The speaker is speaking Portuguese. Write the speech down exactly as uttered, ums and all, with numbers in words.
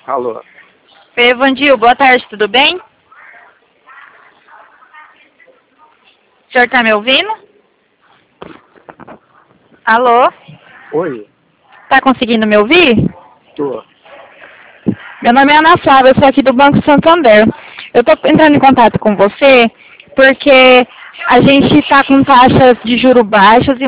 Alô. Evandil, boa tarde, tudo bem? O senhor tá me ouvindo? Alô? Oi. Tá conseguindo me ouvir? Tô. Meu nome é Ana Flávia, eu sou aqui do Banco Santander. Eu tô entrando em contato com você porque a gente está com taxas de juros baixas e